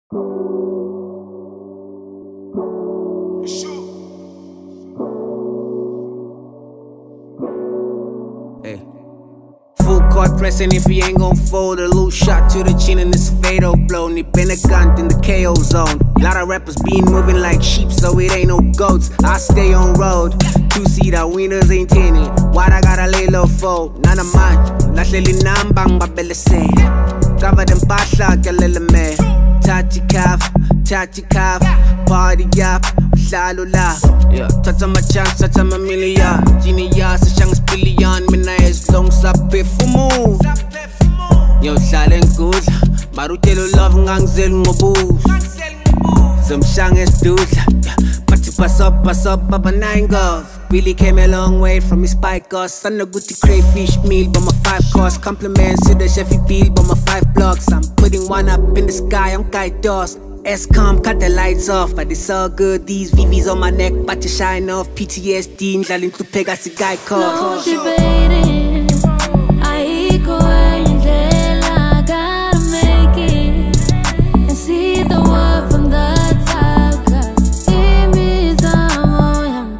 Hey. Full court pressing if he ain't gon' fold. A little shot to the chin and it's a fatal blow. Ni Benegant in the KO zone. Lot of rappers been moving like sheep, so it ain't no goats. I stay on road. 2-seater winners ain't tinted. Why I gotta lay low for? None of mine. Lahleli nambang babelese. Cover them pasha galele me. Tati calf, party up, lalo laugh. Yeah, tata my chance, tata my million. Genius, a chance billion. Mina is long sape for move. Yo, silent good. Marutelo love ngangzel ngobuz. Some shang is dudes. But to pass up, Baba 9 girls. Billy came a long way from his spike us. Son of good to crayfish meal, but my 5 course. Compliments to the chefy bill, but my 5 blocks. I'm putting one up in the sky, I'm kite toss. S-com, cut the lights off, but it's all good. These VVs on my neck, but you shine off. PTSD, ndlaling to Pegas, a guy called. No debating, I go and I gotta make it and see the world from the top. Cause it means I'm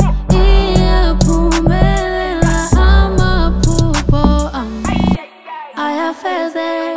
a poopo. I have felt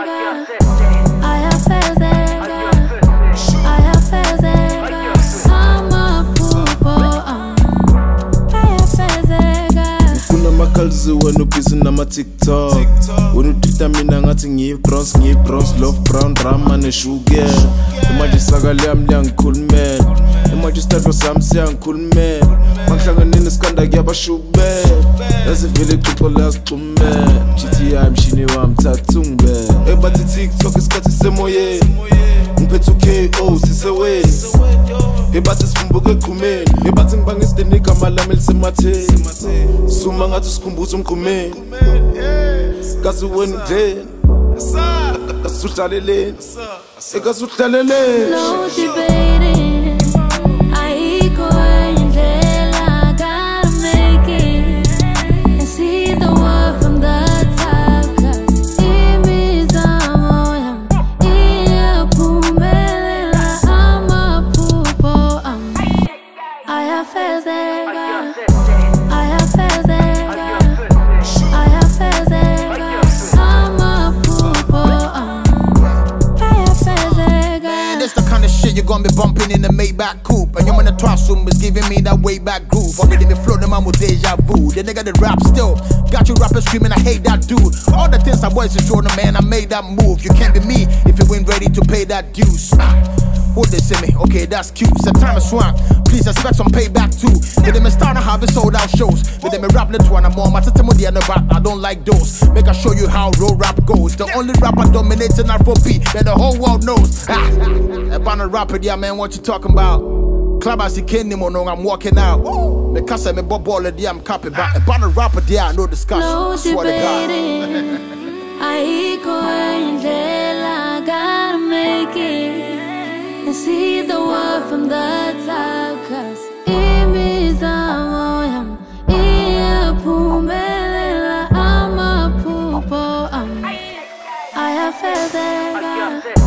when you busy na ma TikTok. When you treat me na ngathi ngiyi bronze, love brown drama ne sugar. Imagine saga liam cool man. Imagine start for some young cool man. Manghlangane nesikanda kuyaba shube. Lazivele xixo lasiqume. GTI mshini wami thathungbe. Ebathi TikTok isikhathi semoyeni. Ngiphethe KO siseweni. Ebathi sifumbuke eqhumeni. Ebathi ngibangise igama lami elisematheni. Suma ngathi sikhumbuza umqhumeni. Kazi wena ndleni. Kazi udlaleleni. Kazi udlaleleni. No debating, I go and I gotta make it and see the world from the top. Cause it means I'm a poopo. I have felt that. You're gonna be bumping in the Maybach coupe, and your man the classroom is giving me that way back groove. Already me flow the man with deja vu. The nigga that rap still got you rapping screaming, I hate that dude. All the things I was is showing the man, I made that move. You can't be me if you ain't ready to pay that dues. What they say me? Okay, that's cute. September swamp. Please expect some payback too. But them starting having sold out shows. But them rap let one more. My tell me the rap. I don't like those. Make I show you how road rap goes. The only rapper dominating R4P that the whole world knows. About a rapper, yeah man, what you talking about? Club as you can't anymore, no, I'm walking out. Because I'm a bob baller, yeah, I'm copying back. About a rapper, yeah, I know discussion. No debating. I go and I gotta make it and see the world from the top. Cause it means I'm a poopo. I have felt that.